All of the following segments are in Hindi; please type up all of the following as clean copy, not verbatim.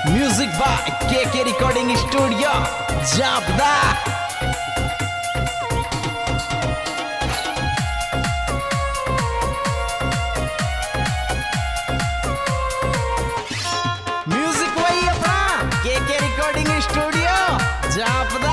म्यूजिक बाय के रिकॉर्डिंग स्टूडियो जापदा। म्यूजिक वही अपना के रिकॉर्डिंग स्टूडियो जापदा।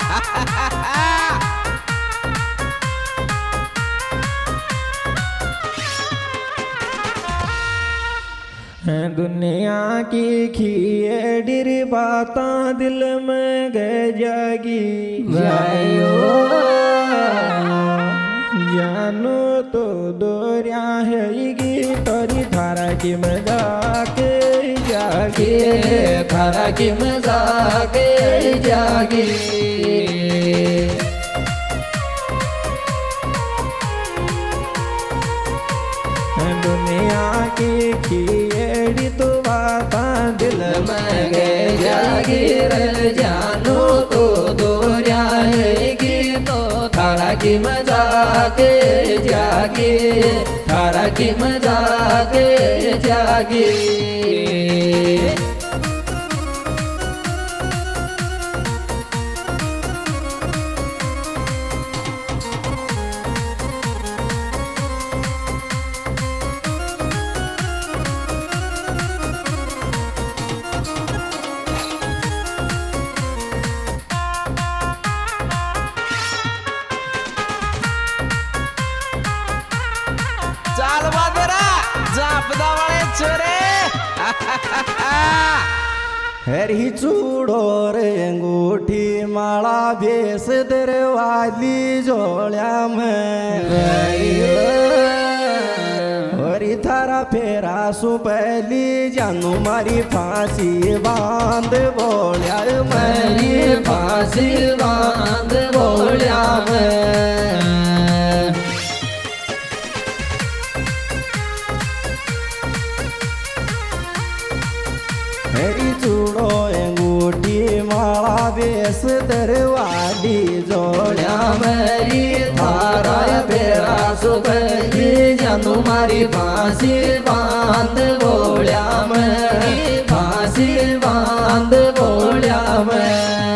दुनिया की खिएडिर बातां दिल में गए जागी जायो जानो तो दोरिया हैगी तोरी थारा की मजाक जागे थारा की मजाक जागे। दुनिया की खिएड़ी तो बातां दिल में गए जागीर जानो तो दोरिया हैगी तो थारा की मजाक जागे थारा की मजाक जागे। चाल बागरा जापदा वाले छोरे। हरी चूड़ो रे अंगूठी माला भेस दरवाली जोड़िया में हरी थारा फेरा सुपैली जानू मारी फांसी बांध बोलिया मेरी फांसी बांध बोलिया में। मेरी चूड़ो अंगूठी माला बेस दरवाली जोड़िया मेरी थारा फेरा सुबह जानू मारी फांसी बांध बोलिया मेरी फांसी बांध बोलिया मैं।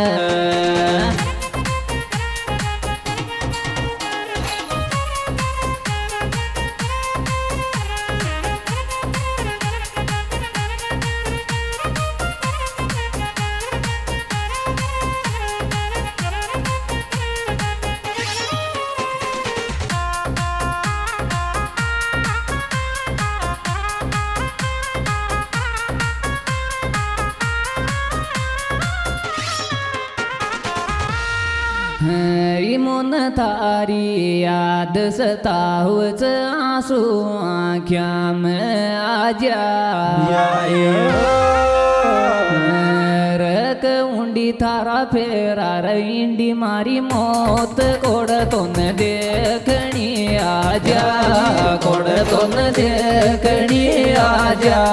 मन थारी याद सतावच आंसू आँख्या में आ जा रक उंडी थारा फेरा इंडी मारी मौत कोड़ तो न देखनी आजा कोड़ तो न देखनी आजा।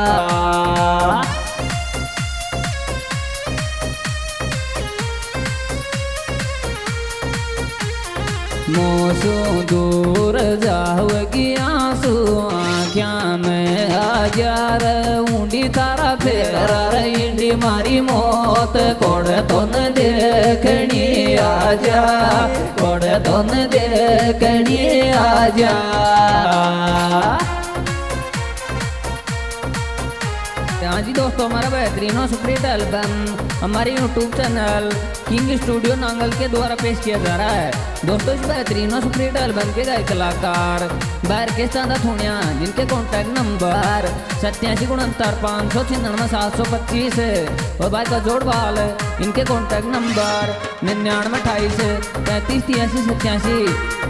मोसो दूर जाओगी आंसू आँख्या में हजार ऊंडी तारा फेरा इंडी मारी मौत कोड़ तो न देखनी आजा कोड़ तो न देखनी आजा। हाँ जी दोस्तों, हमारा बेहतरीन और सुपरहिट एल्बम हमारे YouTube channel King Studio Nangal के द्वारा पेश किया जा रहा है। दोस्तों, इस बेहतरीन और सुपरहिट एल्बम के गायक कलाकार बाहर के चांदा थोड़िया, जिनके कॉन्टैक्ट नंबर 8769 और भाई का जोड़ बाल, इनके कॉन्टैक्ट नंबर 9928 33 83 87।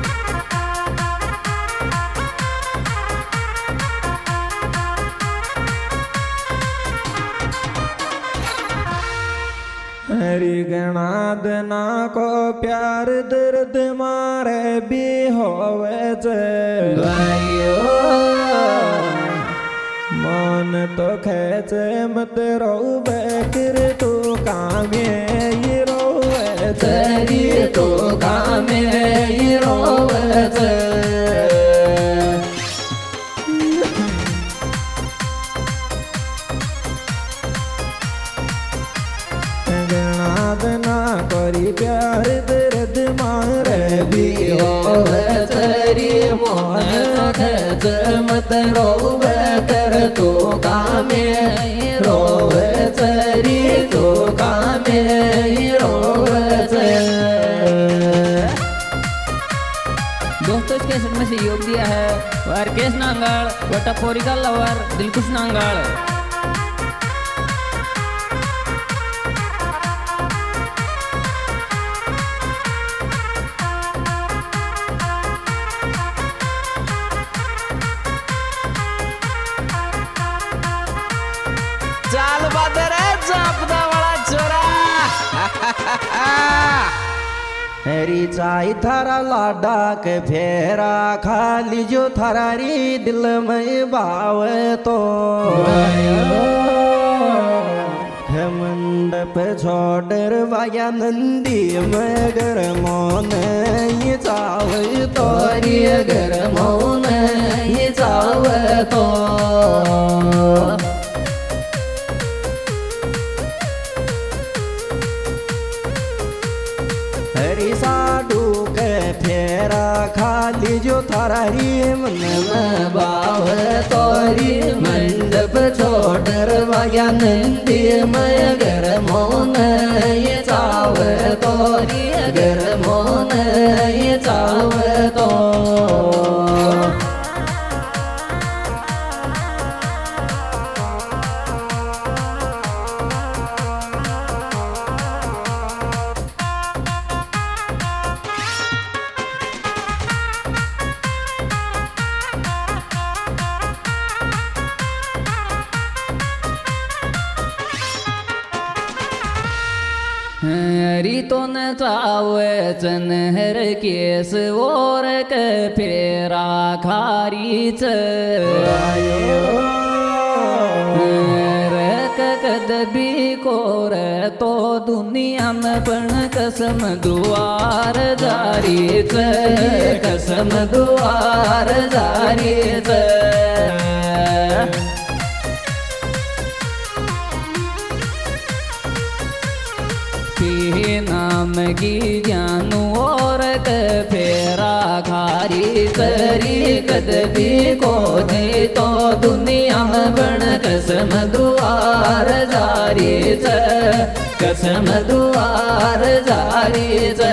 हरी गणादना को प्यार दर्द मारे भी होवे भाइयो मन तो खेचे मत रो बेकर तो काम ये रोवे तेरी तो काम ये रोवे। परी प्यार दर्द मारे भी होवे तेरी मोहन खेच मत रोवे कर तू कामे रोवे तेरी तू कामे रोवे दोस्तों इस कैसेट में सहयोग दिया है राकेश नांगल व टपोरी का लवर दिलकुश नांगल। चाल बादर चापदा वाला छोरा हरी चाय थारा लाडा के फेरा खाली जो थारारी दिल में भाव तो मंडप छोड़ वाया नंदी मगर मोन ये चाव तोरी अगर मोन ये चाव तो हरी साडू के फेरा खाली जो थारारी मन में बाव तोरी मंडप छोड़ वाया नंदी मगर मोन ये चाव तोरी अगर मोन ये चाव तो हरी तो न चावे चनहर केस और के फेरा खारी कदबी को रे तो दुनिया में पण कसम दुआर जारी कसम दुआर जारी नाम की जानू और फेरा खारी तरी कदबी को दे तो दुनिया में बन कसम दुआर जारी कसम दुआर जारी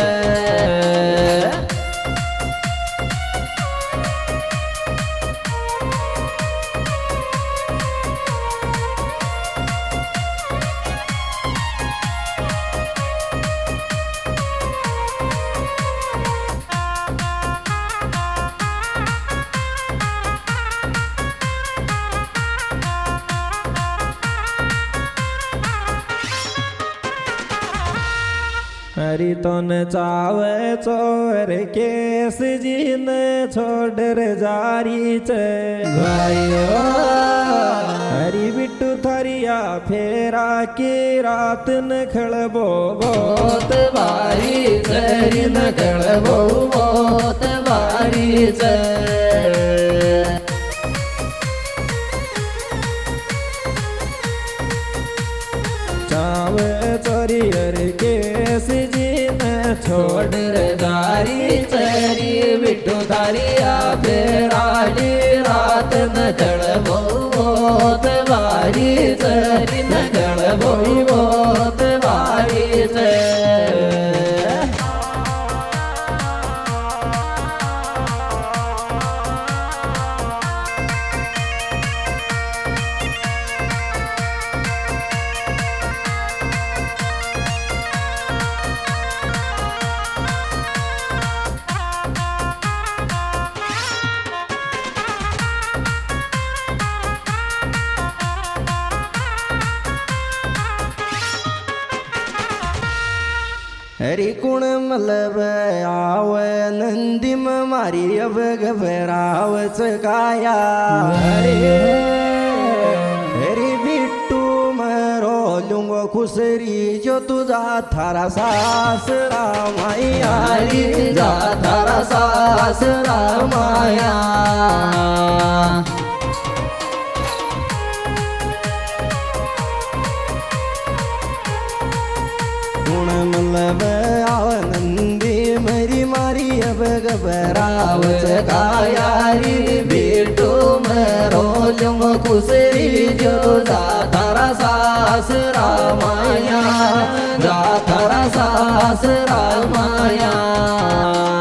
हरी तो न चावे चोर केस जीन छोड़ जारी हरी बिट्टू थरिया फेरा की रात न खड़बो बहुत बारी चरी न खड़बो बहुत बारी चावे चोरी केस छोड़ दारी चरी बिट्टू दारिया फेराली रात न चढ़बो बहुत बारी चरी न चढ़बो बहुत बारी हरी कुण मलब आवे नंदी मारी अब घबराव काया हरी बिट्टू मरो लूंगो खुसरी जो तुझा थारा सासरा माया जा थारा सासरा माया कुण दिल में आनंदी मेरी मारी अब घबरावत का यारी बेटो में रोजम खुसरी जो जातारा सासरा माया जातारा सासरा माया